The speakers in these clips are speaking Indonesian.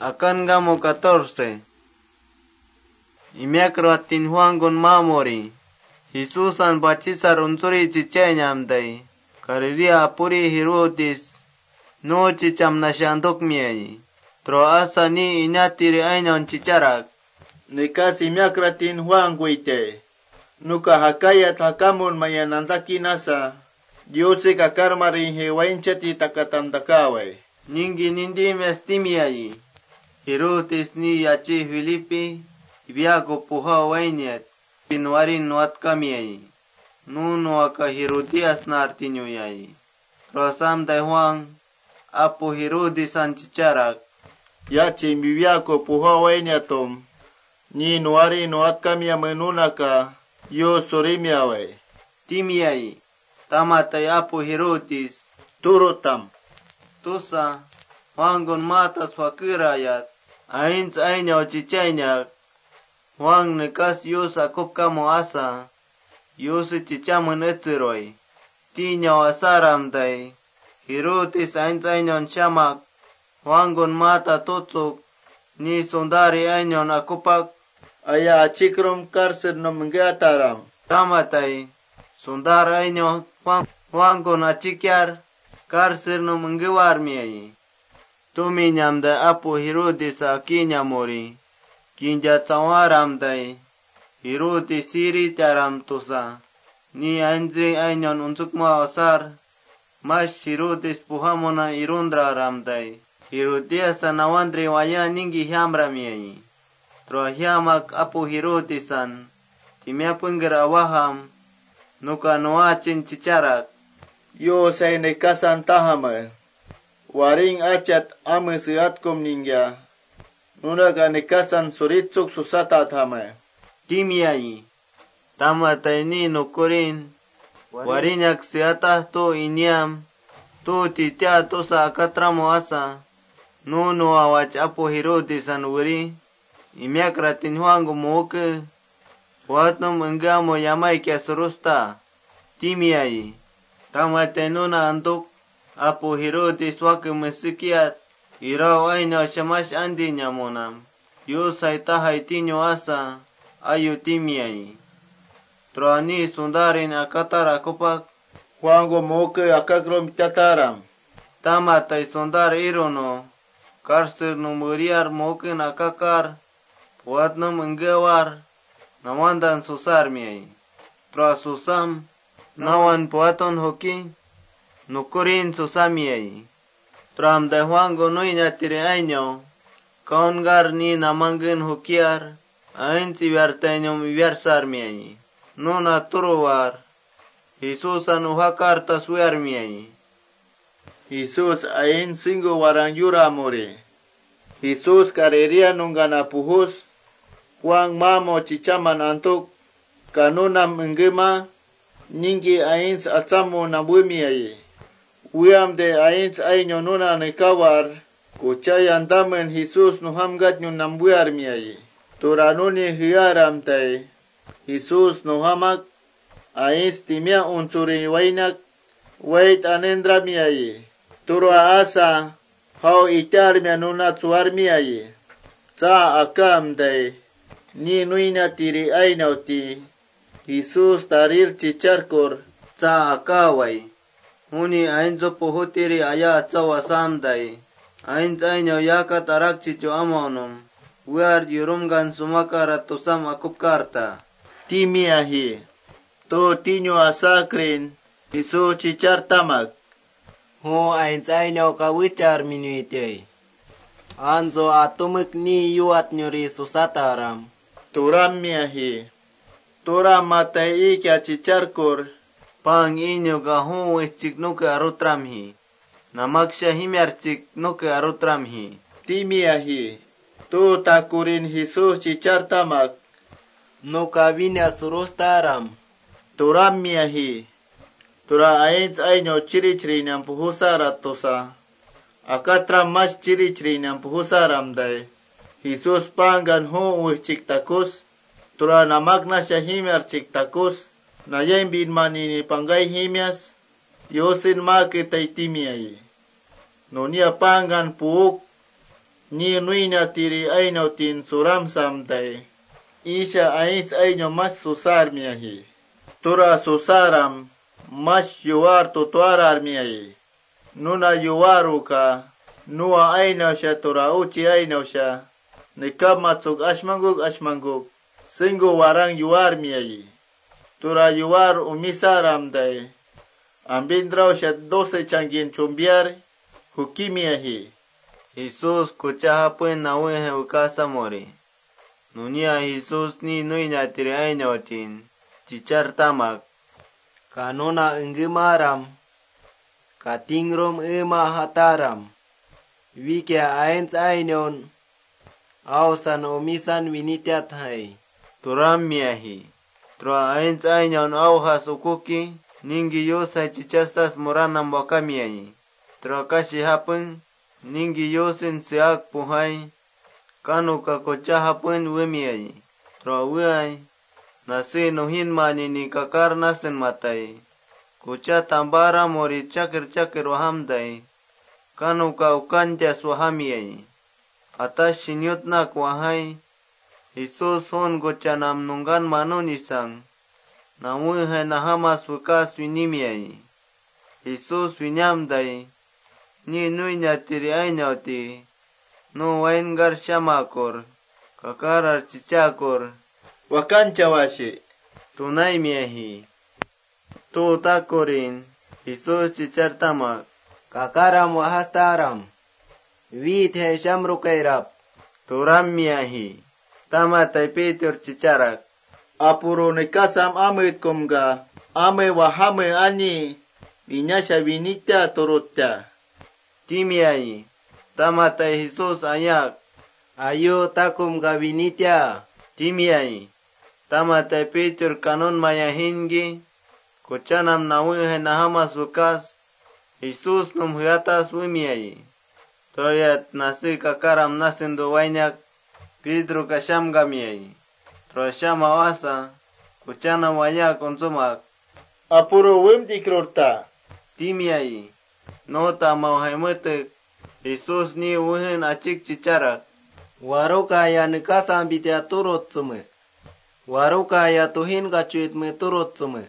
Akan gamo 14. Imiakratin Juan gon mamori. Jesusan bachisar unsuri chichayñamday. Kariria apuri Herodes. No chicham nashandok miay. Tro asa ni inatiri aynon chicharak. Nikas imiakratin Juan guite. Nuka hakayat hakamun mayanandaki nasa. Diose kakarmarin hewainchati takatandakaway. Ningi nindi mestimiayi. Herodes ni yachi Filipi. Ibiago puha wainiat. Pinwarin nuat kamiayi. Nuno aka Herodias nartinyo yayi. Rosam da Juan. Apo Herodes an chicharak. Yachi bibiako puha wainiatom. Ni nuari nuat kamia menunaka. Yo sorimiaway. Timiayi. Tamatay apo Herodes. Turutam. Tusa. Juan gon matas fakirayat. Ains ainyaw chichaynyak. Juan nekas Yus akupkamo asa. Yus chichamun etziroy. Tinyaw asaramday. Herodes ains ainyon shamak. Juan gon mata tutsuk. Ni sundari ainyon akupak. Aya achikrom karser no mengataram. Tamatay. Sundar ainyon Juan gon achikyar. Karser no mengiwar miayi. Tumi nyamda apo Herodes akinyamori. Kinja tsawaramday. Herodes siri taram tusa. Ni anjri ainyon unsukma asar. Mas Herodes puhamona irundra ramday. Herodias anawandri waya ningi hiamra miayi. Tro hiamak apo Herodesan. Timia pungger awaham. Nuka noachin chicharak. Yo say nekasan tahama. Waring achat ame siatkom ningya. Nunaga nekasan suritsuk susata thama. Timiayi. Tamatay ni nukurin. Warinyak siatah to inyam. To titya to sa akatramo asa. Nuno awach apo Herodes anuri. Imiakratin Juan gumuke. Watnom enggamo yamay kya surusta. Timiayi. Tamatay nuna antuk. Apo Herodes wake mesikiat. Iraw ay na shamash andi nyamonam. Yusay tahay tinyo asa. Ayu timiayi. Troani sundarin akatar akupak. Juan gumuke akakrom tataram. Tamatay sundar irono. Karser numuriar moken akakar. Puatnom enggewar. Nawandan susar miay. Tra susam. Nawan puaton hoki. Nukurin susamiay. Tram da Juan gonoy natire año. Kaongar ni namangin hokiar. Ain sibartanyom ibarsar miay. Nuna turuwar. Jesus anuhakar taswer miay. Jesus ain singo warang yura more. Jesus kareria nungana puhus. Juan mamo chichaman antuk. Kanunam enggema. Ningi ains atsamo nabumiaye. Uyam de ains ainyo nuna nekawar. Kuchayan damen Jesus nuhamgat nyo nambuar miaye. Turanuni hiaram tay. Jesus nuhamak. Ains timia unsuri wainak. Wait anendra miaye. Turwa asa. Hau itar mia nuna tsuar miaye. Tsa akam day. Ni nuina tiri ainauti. Jesus tarir chicharkor. Tsa akaway. Huni ainzo pohutiri aya atsawasamday. Ainz ainyo yakat arak chicho amonom. Wear yurumgan sumakara tusam akupkarta. Timiahi. To tinyo asakrin. Jesus chichartamak. Ho ainz ainyo kawichar minuitay. Anzo atumik ni yuat nyuri susataram. Turam miahi. Turam matay ikya chicharkor. Pang inyo gahu chiknuke arutramhi. Namaksha himyar chiknuke arutramhi. Timiahi. To takurin Jesus chichartamak. Nuka vinya surustaram. Turam miahi. Tura ainz ainyo chirichri nyam puhusarat tosa. Akatram mas chirichri nyam puhusaram day. Jesus pangan ho chiktakus. Tura namakna shahimyar chiktakus. Nayain bin manini panggay himyas. Yosin makitay timiayi. Nonia pangan puuk. ni nuina tiri aino tin suram samtai. Isha ains aino mas susar miahi. Tura susaram mas yuar tutuarar miahi. Nuna yuwaruka nuwa aino sha tura uchi aino sha. Nikab matsuk ashmanguk. Singgu warang yuar miahi. Tura yuar umisaram dai. Ambindrau sha 12 changin chumbiar hukimiahi. Jesus kuchahapun nawe ukasa mori. Nunia Jesus ni nuina tiri ainotin. Cicar tamak. Kanona enggimaram. Katingrom ema hataram. Wike ains ainon. Ausan omisan winitiat hai. Turam miahi. Tura ains ainon auhas ukuki. Ningi yosai cicastas moranam wakamiahi. Tura kashi hapun. Ningi yosin siak puhai. Kanu kakocha hapun wemiahi. Tura wiai. Nasi nuhin mani ni kakar nasen matai. Kucha tambara mori cakir wahamdai. Kanu ka ukanjas wahamiai. Atas shinyut nak wahai. Jesus hon gochanam nunggan manon isang. Namun hai nahamas wakas winimiai. Jesus winyamdai. Ni nui nyatiri ainyauti. No waingar syamakor. Kakarar cicakor. Wakan cawashi. Tunai miahi. Tu takorin. Jesus cicar tamak. Kakaram wahastaram. Wit he shamrukairap. Turam miahi. Tama taipitur cicarak. Apuro nekasam amit kumga. Ame wahame ani. Inyasha winita turutya. Timiai. Tama tai Jesus ayak. Ayo takum gawinitya. Timiai. Tama taipitur kanon mayahingi. Kuchanam nawihe nahamas ukas. Jesus num huyatas wimiai. Toyat nasi kakaram nasin duwainyak. Pedro kasham gamiai. Trosham awasa. Kuchanam wayak konsumak. Apuro wim dikrorta. Timiai. Nota mauhaimutek. Jesus ni wuhin acik cicarak. Waruka ya nekasam bitya turut sume. Waruka ya tuhin kacuit me turut sume.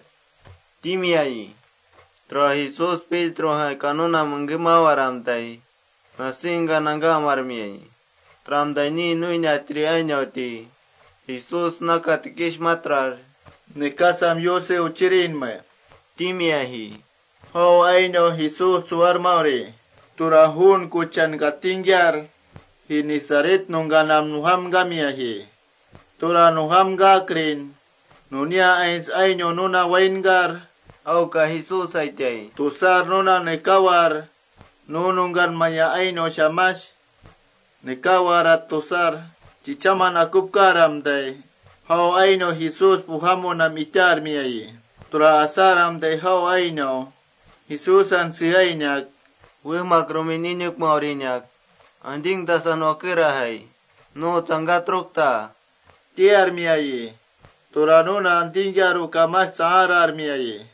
Timiai. Tro Jesus Pedro hai kanuna menggimawaram tai. Nasinga nangga marmiai. Tramdai ni nuinya trianyauti. Jesus nakatikish matrar. Nekasam yose uchirin me. Timiahi. Ho aino Jesus suar mauri. Turahun kuchan katinggyar. Hinisarit nungganam nuham gamiahi. Tura nuham gakrin. Nunia ains aino nuna waingar. Au ka Jesus aitai. Tusar nuna nekawar. Nununggan maya aino syamash. Nekawar at tusar. Cicaman akup karam day. Hau aino Jesus puhamo nam itar miyai. Tura asaram day hau aino. Jesusan si ainyak. Wih makromininyak maurinyak. Anding tasan wakirahai. No tanggatrok ta. Tiar miyai. Tura nuna anding jaru kamas saarar miyai.